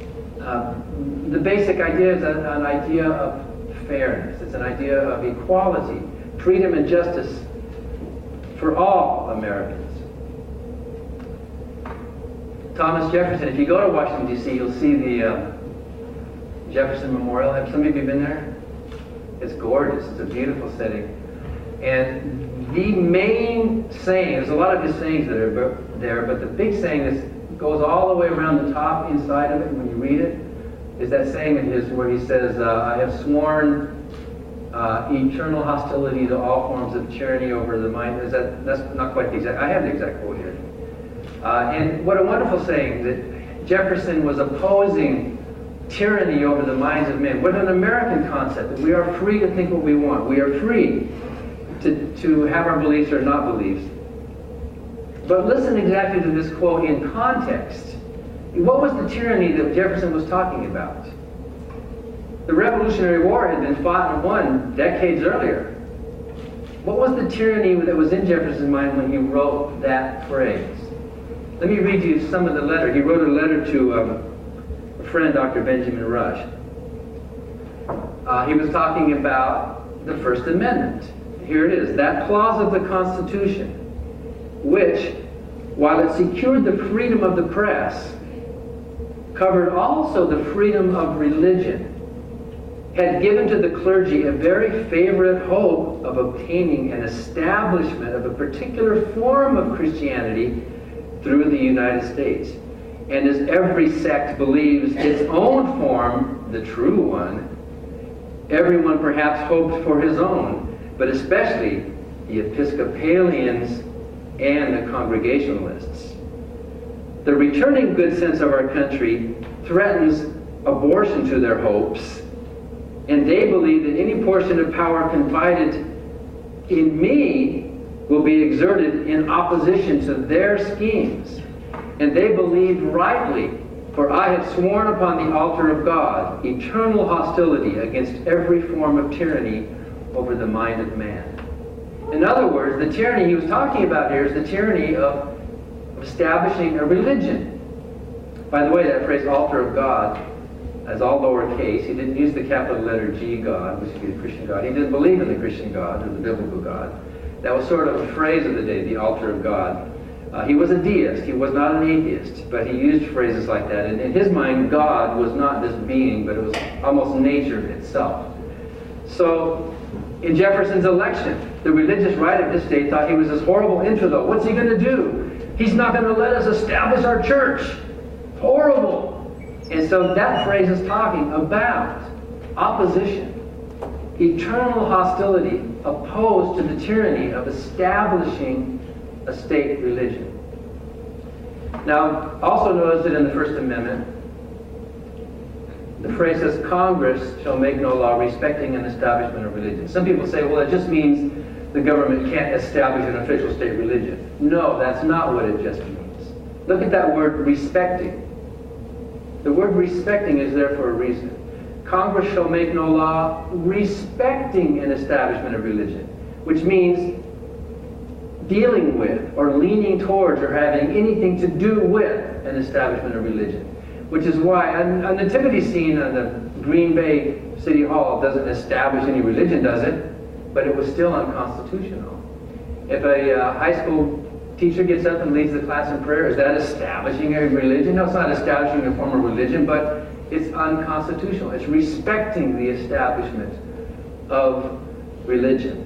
Uh, the basic idea is an, an idea of fairness. It's an idea of equality, freedom and justice for all Americans. Thomas Jefferson, if you go to Washington, D C, you'll see the uh, Jefferson Memorial. Have some of you been there? It's gorgeous. It's a beautiful setting. And the main saying, there's a lot of his sayings that are there, but the big saying is goes all the way around the top inside of it when you read it, is that saying of his where he says, uh, I have sworn uh, eternal hostility to all forms of tyranny over the mind. Is that, that's not quite the exact, I have the exact quote here. Uh, and what a wonderful saying, that Jefferson was opposing tyranny over the minds of men. What an American concept, that we are free to think what we want. We are free to, to have our beliefs or not beliefs. But listen exactly to this quote in context. What was the tyranny that Jefferson was talking about? The Revolutionary War had been fought and won decades earlier. What was the tyranny that was in Jefferson's mind when he wrote that phrase? Let me read you some of the letter. He wrote a letter to um, a friend, Doctor Benjamin Rush. Uh, he was talking about the First Amendment. Here it is. That clause of the Constitution, which, while it secured the freedom of the press, covered also the freedom of religion, had given to the clergy a very favorite hope of obtaining an establishment of a particular form of Christianity through the United States. And as every sect believes its own form, the true one, everyone perhaps hoped for his own, but especially the Episcopalians and the Congregationalists. The returning good sense of our country threatens abortion to their hopes, and they believe that any portion of power confided in me will be exerted in opposition to their schemes. And they believe rightly, for I have sworn upon the altar of God eternal hostility against every form of tyranny over the mind of man. In other words, the tyranny he was talking about here is the tyranny of establishing a religion. By the way, that phrase altar of God, as all lowercase, he didn't use the capital letter G, God, which would be the Christian God. He didn't believe in the Christian God or the biblical God. That was sort of a phrase of the day, the altar of God. Uh, he was a deist. He was not an atheist, but he used phrases like that. And in his mind, God was not this being, but it was almost nature itself. So, in Jefferson's election, the religious right of this state thought he was this horrible infidel. What's he going to do? He's not going to let us establish our church. Horrible. And so that phrase is talking about opposition, eternal hostility, opposed to the tyranny of establishing a state religion. Now, also notice that in the First Amendment, the phrase says, Congress shall make no law respecting an establishment of religion. Some people say, well, it just means the government can't establish an official state religion. No, that's not what it just means. Look at that word, respecting. The word respecting is there for a reason. Congress shall make no law respecting an establishment of religion, which means dealing with or leaning towards or having anything to do with an establishment of religion. Which is why a, a nativity scene on the Green Bay City Hall doesn't establish any religion, does it? But it was still unconstitutional. If a uh, high school teacher gets up and leads the class in prayer, is that establishing a religion? No, it's not establishing a form of religion, but it's unconstitutional. It's respecting the establishment of religion.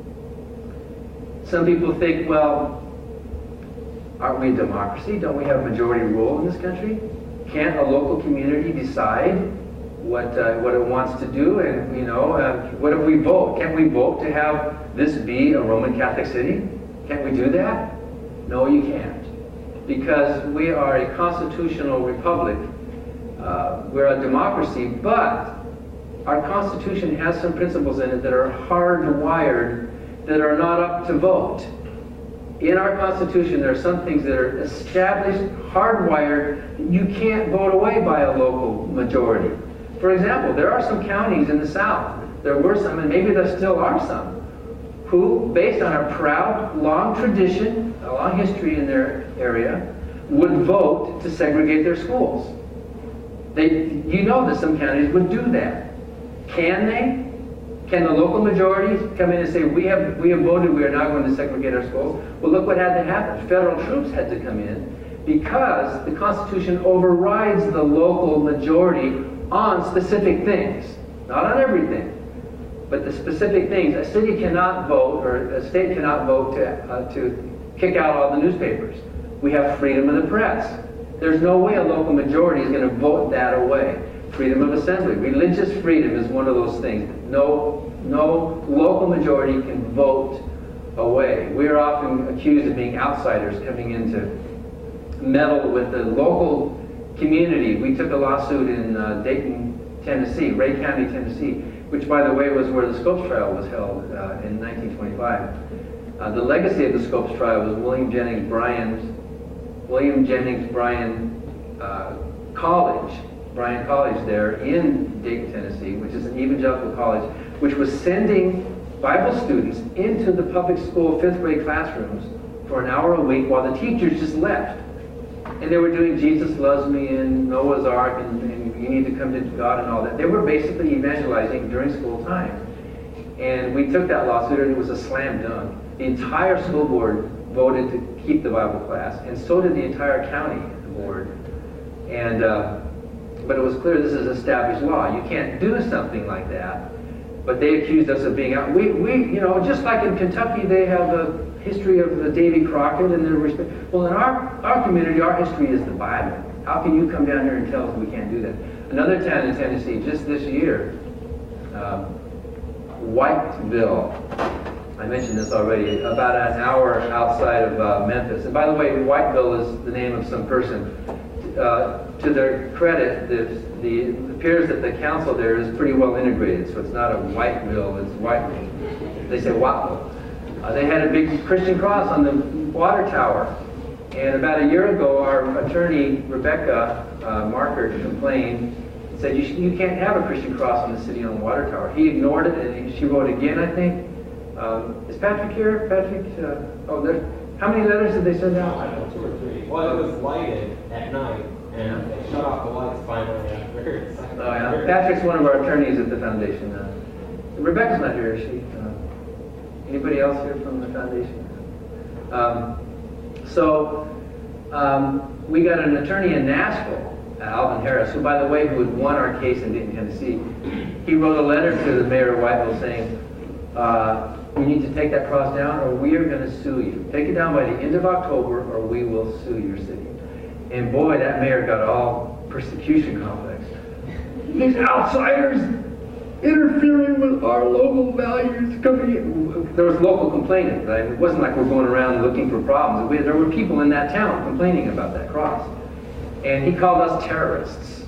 Some people think, well, aren't we a democracy? Don't we have majority rule in this country? Can't a local community decide what uh, what it wants to do? And, you know, uh, what if we vote? Can't we vote to have this be a Roman Catholic city? Can't we do that? No, you can't. Because we are a constitutional republic. Uh, we're a democracy, but our Constitution has some principles in it that are hardwired, that are not up to vote. In our Constitution, there are some things that are established, hardwired, you can't vote away by a local majority. For example, there are some counties in the South, there were some, and maybe there still are some, who, based on a proud, long tradition, a long history in their area, would vote to segregate their schools. They, you know that some counties would do that. Can they? Can the local majorities come in and say, we have, we have voted, we are not going to segregate our schools? Well, look what had to happen. Federal troops had to come in because the Constitution overrides the local majority on specific things. Not on everything, but the specific things. A city cannot vote, or a state cannot vote to, uh, to kick out all the newspapers. We have freedom of the press. There's no way a local majority is going to vote that away. Freedom of assembly. Religious freedom is one of those things. No, no local majority can vote away. We are often accused of being outsiders coming in to meddle with the local community. We took a lawsuit in uh, Dayton, Tennessee, Ray County, Tennessee, which, by the way, was where the Scopes trial was held uh, in nineteen twenty-five. Uh, the legacy of the Scopes trial was William Jennings Bryan's, William Jennings Bryan uh, College, Bryan College there in Dayton, Tennessee, which is an evangelical college, which was sending Bible students into the public school fifth grade classrooms for an hour a week while the teachers just left. And they were doing Jesus Loves Me and Noah's Ark and, and You Need to Come to God and all that. They were basically evangelizing during school time. And we took that lawsuit and it was a slam dunk. The entire school board voted to keep the Bible class, and so did the entire county board. And uh, but it was clear this is established law. You can't do something like that. But they accused us of being out. We, we, you know, just like in Kentucky, they have a history of the Davy Crockett and their respect. Well, in our our community, our history is the Bible. How can you come down here and tell us we can't do that? Another town in Tennessee, just this year, um, Whiteville. I mentioned this already. About an hour outside of uh, Memphis. And by the way, Whiteville is the name of some person. Uh, to their credit, the, the, it appears that the council there is pretty well integrated, so it's not a Whiteville, it's Whiteville. They say Whiteville. Uh, they had a big Christian cross on the water tower. And about a year ago, our attorney, Rebecca uh, Markert, complained, said you, sh you can't have a Christian cross on the city-owned water tower. He ignored it, and he, she wrote again, I think. Um, is Patrick here? Patrick? Uh, oh, there. How many letters did they send out? I don't know, two or three. Well, it was lighted at night, and they shut off the lights finally after. Oh, yeah. Patrick's one of our attorneys at the foundation. Uh, Rebecca's not here, is she? Uh, anybody else here from the foundation? Um, so, um, we got an attorney in Nashville, Alvin Harris, who, by the way, who had won our case in Dayton, Tennessee. He wrote a letter to the mayor of Whiteville saying, uh, you need to take that cross down or we are going to sue you. Take it down by the end of October or we will sue your city. And boy, that mayor got all persecution complex. These outsiders interfering with our local values. There was local complaining. Right? It wasn't like we're going around looking for problems. We, there were people in that town complaining about that cross. And he called us terrorists.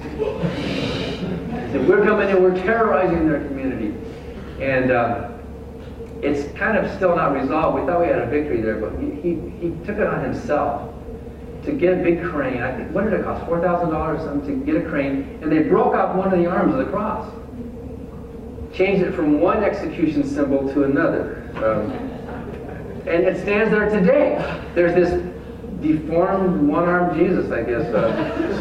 He said, we're coming in, we're terrorizing their community. And uh, it's kind of still not resolved. We thought we had a victory there, but he, he, he took it on himself to get a big crane. I think, what did it cost? four thousand dollars or something to get a crane. And they broke off one of the arms of the cross. Changed it from one execution symbol to another. Um, and it stands there today. There's this deformed one-armed Jesus, I guess. Uh,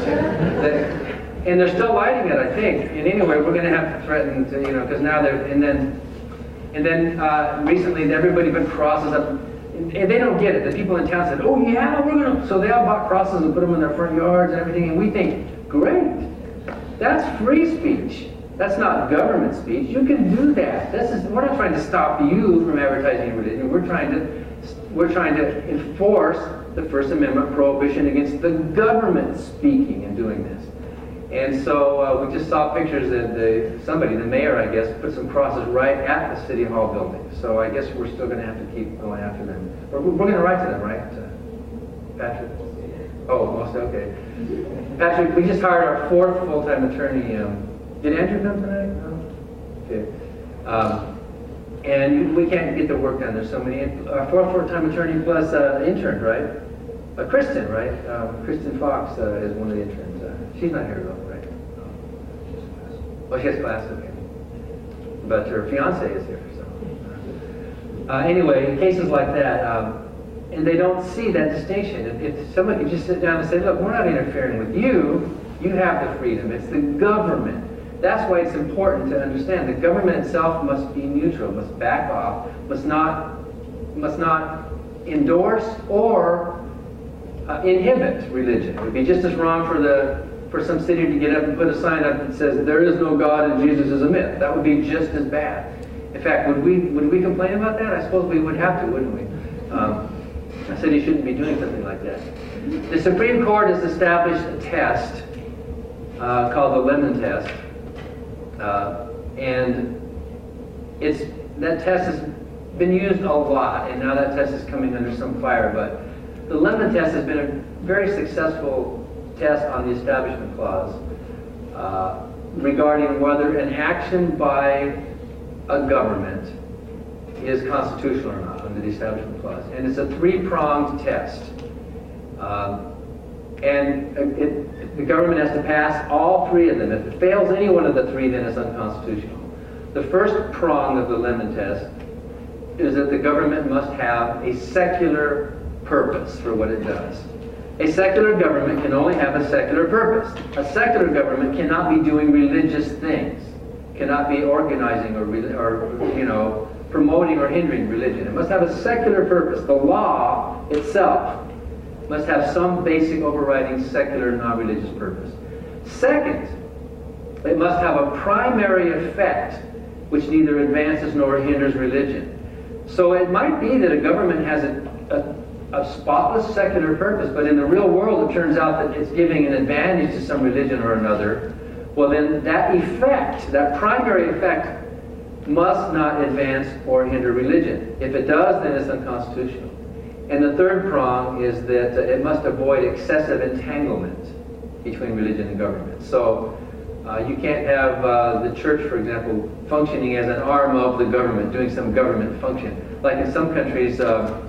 that, and they're still lighting it, I think. And anyway, we're going to have to threaten to, you know, because now they're, and then, and then uh, recently everybody put crosses up, and, and they don't get it. The people in town said, oh yeah, we're going to, so they all bought crosses and put them in their front yards and everything, and we think, great, that's free speech. That's not government speech. You can do that. This is, we're not trying to stop you from advertising religion. We're trying to, we're trying to enforce the First Amendment prohibition against the government speaking and doing this. And so uh, we just saw pictures that the, somebody, the mayor, I guess, put some crosses right at the City Hall building. So I guess we're still going to have to keep going after them. We're, we're going to write to them, right, uh, Patrick? Oh, most okay. Patrick, we just hired our fourth full-time attorney. Um, did Andrew come tonight? No? Okay. Um, and we can't get the work done. There's so many. Our fourth full-time attorney plus uh, intern, right? Uh, Kristen, right? Um, Kristen Fox uh, is one of the interns. Uh, she's not here though, right? Oh, she has class, okay. But her fiance is here, so. Uh, anyway, in cases like that, um, and they don't see that distinction. If, if somebody could just sit down and say, look, we're not interfering with you. You have the freedom. It's the government. That's why it's important to understand the government itself must be neutral, must back off, must not, must not endorse or uh, inhibit religion. It would be just as wrong for the for some city to get up and put a sign up that says there is no God and Jesus is a myth. That would be just as bad. In fact, would we would we complain about that? I suppose we would have to, wouldn't we? Um, a city shouldn't be doing something like that. The Supreme Court has established a test uh, called the Lemon Test. Uh, and it's that test has been used a lot, and now that test is coming under some fire. But the Lemon Test has been a very successful test on the Establishment Clause uh, regarding whether an action by a government is constitutional or not. under the Establishment Clause. And it's a three-pronged test. Um, and it, the government has to pass all three of them. If it fails any one of the three, then it's unconstitutional. The first prong of the Lemon Test is that the government must have a secular purpose for what it does. A secular government can only have a secular purpose. A secular government cannot be doing religious things, cannot be organizing or, or you know, promoting or hindering religion. It must have a secular purpose. The law itself must have some basic overriding secular non-religious purpose. Second, it must have a primary effect which neither advances nor hinders religion. So it might be that a government has a, a, a spotless secular purpose, but in the real world it turns out that it's giving an advantage to some religion or another. Well, then that effect, that primary effect, must not advance or hinder religion. If it does, then it's unconstitutional. And the third prong is that uh, it must avoid excessive entanglement between religion and government. So uh, you can't have uh, the church, for example, functioning as an arm of the government, doing some government function. Like in some countries, uh,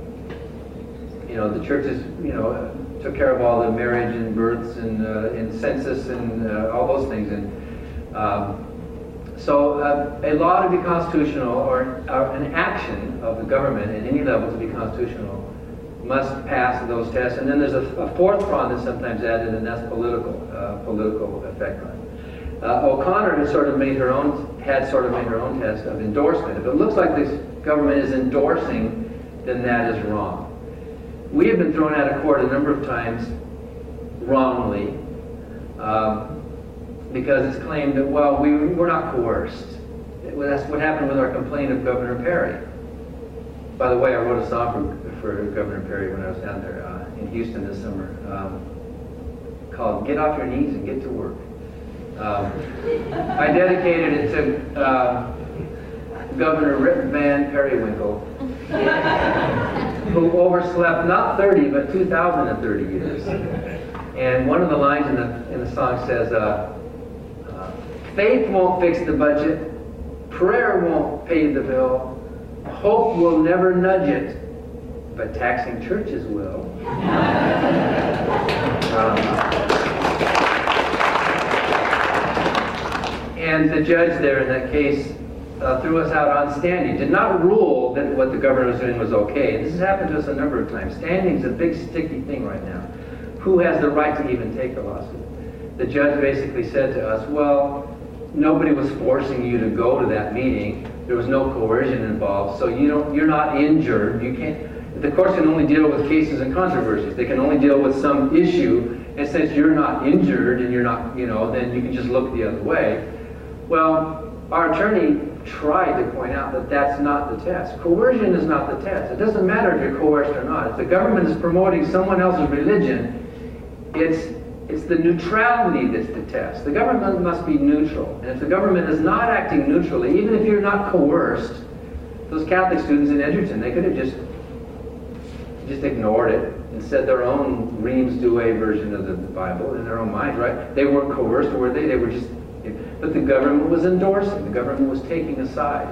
you know, the churches, you know, took care of all the marriage and births and, uh, and census and uh, all those things. And um, so uh, a law to be constitutional, or, or an action of the government at any level to be constitutional, must pass those tests. And then there's a, a fourth prong that's sometimes added, and that's political, uh, political effect on it. Uh, O'Connor has sort of made her own, had sort of made her own test of endorsement. If it looks like this government is endorsing, then that is wrong. We have been thrown out of court a number of times, wrongly, um, because it's claimed that, well, we, we're not coerced. Well, that's what happened with our complaint of Governor Perry. By the way, I wrote a song for, for Governor Perry when I was down there uh, in Houston this summer, um, called "Get Off Your Knees and Get to Work." Um, I dedicated it to uh, Governor Rip Van Periwinkle, who overslept not thirty but two thousand thirty years. And one of the lines in the in the song says, uh, uh, "Faith won't fix the budget, prayer won't pay the bill, hope will never nudge it, but taxing churches will." um, and the judge there in that case uh, threw us out on standing. Did not rule that what the governor was doing was okay. This has happened to us a number of times. Standing is a big sticky thing right now. Who has the right to even take the lawsuit? The judge basically said to us, well, nobody was forcing you to go to that meeting. There was no coercion involved, so you don't, you're not injured. You can't, the courts can only deal with cases and controversies. They can only deal with some issue, and since you're not injured and you're not, you know, then you can just look the other way. Well, our attorney tried to point out that that's not the test. Coercion is not the test. It doesn't matter if you're coerced or not. If the government is promoting someone else's religion, it's It's the neutrality that's the test. The government must be neutral. And if the government is not acting neutrally, even if you're not coerced, those Catholic students in Edgerton, they could have just, just ignored it and said their own Reims Douay version of the Bible in their own mind, right? They weren't coerced, were they? They were just, but the government was endorsing. The government was taking a side.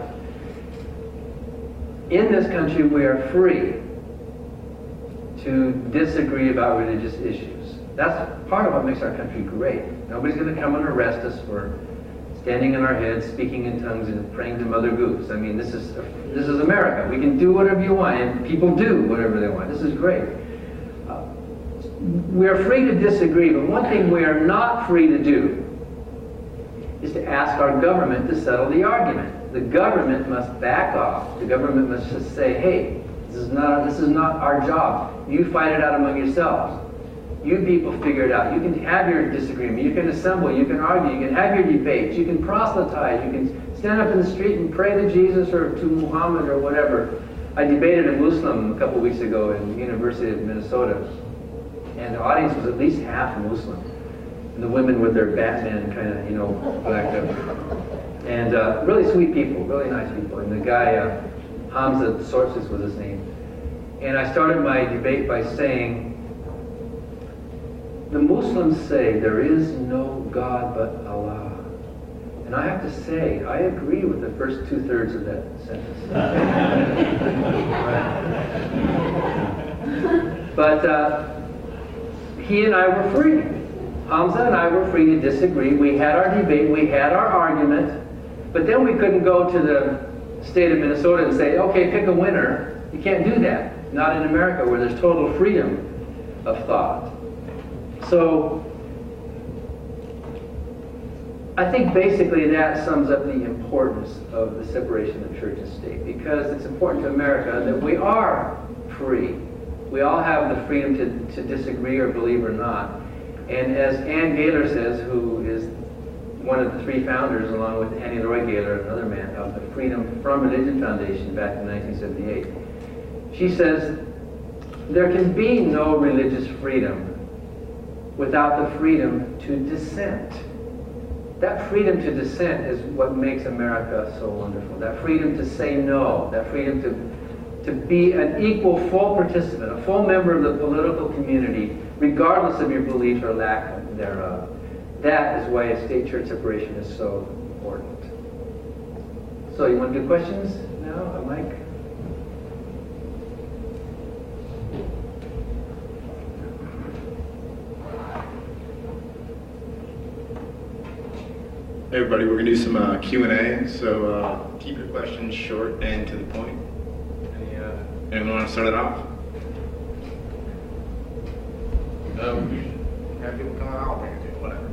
In this country, we are free to disagree about religious issues. That's part of what makes our country great. Nobody's going to come and arrest us for standing on our heads, speaking in tongues, and praying to Mother Goose. I mean, this is this is America. We can do whatever you want, and people do whatever they want. This is great. Uh, we are free to disagree, but one thing we are not free to do is to ask our government to settle the argument. The government must back off. The government must just say, hey, this is not, this is not our job. You fight it out among yourselves. You people figure it out. You can have your disagreement. You can assemble. You can argue. You can have your debates. You can proselytize. You can stand up in the street and pray to Jesus or to Muhammad or whatever. I debated a Muslim a couple weeks ago in the University of Minnesota, and the audience was at least half Muslim. And the women with their Batman kind of, you know, blacked up. And uh, really sweet people, really nice people. And the guy, uh, Hamza Sorsis was his name. And I started my debate by saying, the Muslims say there is no God but Allah. And I have to say, I agree with the first two-thirds of that sentence. But uh, he and I were free. Hamza and I were free to disagree. We had our debate, we had our argument, but then we couldn't go to the state of Minnesota and say, okay, pick a winner. You can't do that. Not in America, where there's total freedom of thought. So, I think basically that sums up the importance of the separation of church and state, because it's important to America that we are free. We all have the freedom to, to disagree or believe or not. And as Ann Gaylor says, who is one of the three founders, along with Annie Roy Gaylor, another man, of the Freedom from Religion Foundation back in nineteen seventy-eight, she says, there can be no religious freedom without the freedom to dissent. That freedom to dissent is what makes America so wonderful. That freedom to say no, that freedom to, to be an equal, full participant, a full member of the political community, regardless of your beliefs or lack thereof. That is why state-church separation is so important. So you want to do questions now, Mike? Hey everybody, we're going to do some uh, Q and A, so uh, keep your questions short and to the point. Any, uh, anyone want to start it off? Um, have people come out, I'll take it, whatever.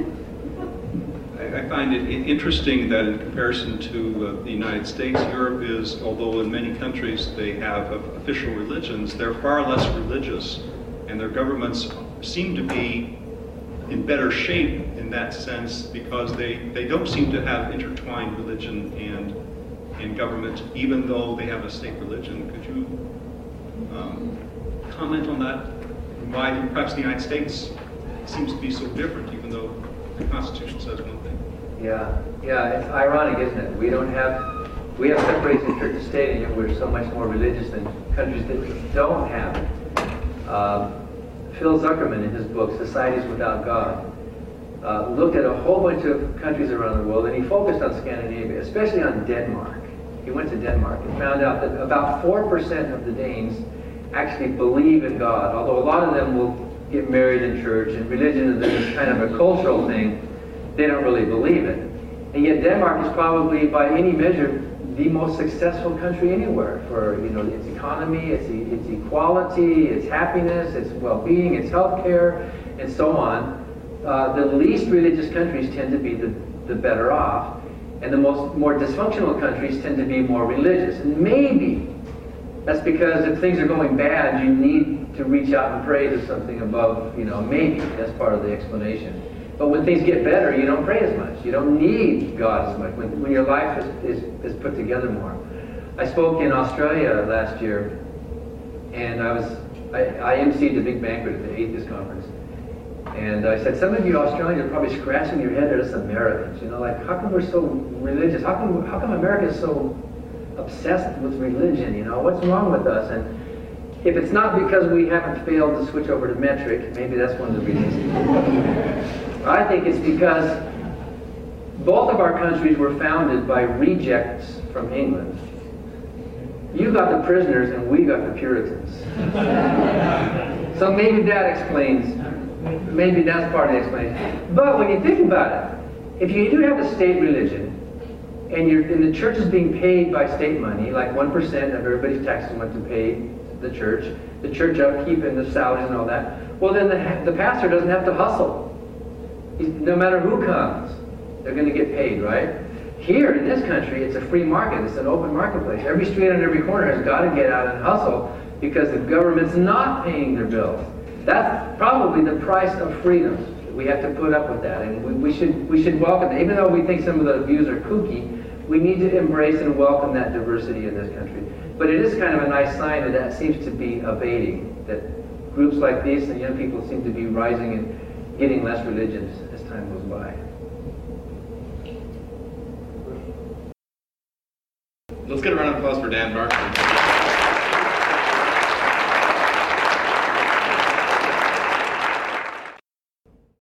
I find it interesting that in comparison to uh, the United States, Europe is, although in many countries they have uh, official religions, they're far less religious, and their governments seem to be in better shape in that sense because they, they don't seem to have intertwined religion and, and government, even though they have a state religion. Could you um, comment on that? Why perhaps the United States seems to be so different, even though the Constitution says one thing? Yeah, yeah, it's ironic, isn't it? We don't have, we have separation of church and state, and yet we're so much more religious than countries that don't have it. Um, Phil Zuckerman, in his book, Societies Without God, uh, looked at a whole bunch of countries around the world, and he focused on Scandinavia, especially on Denmark. He went to Denmark and found out that about four percent of the Danes actually believe in God, although a lot of them will get married in church, and religion is kind of a cultural thing. They don't really believe it. And yet Denmark is probably, by any measure, the most successful country anywhere for, you know, its economy, its, its equality, its happiness, its well-being, its health care, and so on. Uh, the least religious countries tend to be the, the better off, and the most more dysfunctional countries tend to be more religious. And maybe that's because if things are going bad, you need to reach out and pray to something above, you know, maybe. That's part of the explanation. But when things get better, you don't pray as much. You don't need God as much. When, when your life is, is, is put together more. I spoke in Australia last year, and I was I, I emceed the big banquet at the Atheist Conference. And I said, some of you Australians are probably scratching your head at us Americans. You know, like, how come we're so religious? How come, how come America is so obsessed with religion? You know, what's wrong with us? And if it's not because we haven't failed to switch over to metric, maybe that's one of the reasons. I think it's because both of our countries were founded by rejects from England. You got the prisoners and we got the Puritans. So maybe that explains, maybe that's part of the explanation. But when you think about it, if you do have a state religion, and, you're, and the church is being paid by state money, like one percent of everybody's taxes went to pay the church, the church upkeep and the salaries and all that, well then the, the pastor doesn't have to hustle. He's, no matter who comes, they're going to get paid, right? Here in this country, it's a free market. It's an open marketplace. Every street on every corner has got to get out and hustle because the government's not paying their bills. That's probably the price of freedom. We have to put up with that, and we, we should we should welcome it. Even though we think some of the views are kooky, we need to embrace and welcome that diversity in this country. But it is kind of a nice sign that that seems to be abating, that groups like these and young people seem to be rising and getting less religious as time goes by. Let's get a round of applause for Dan Barkley.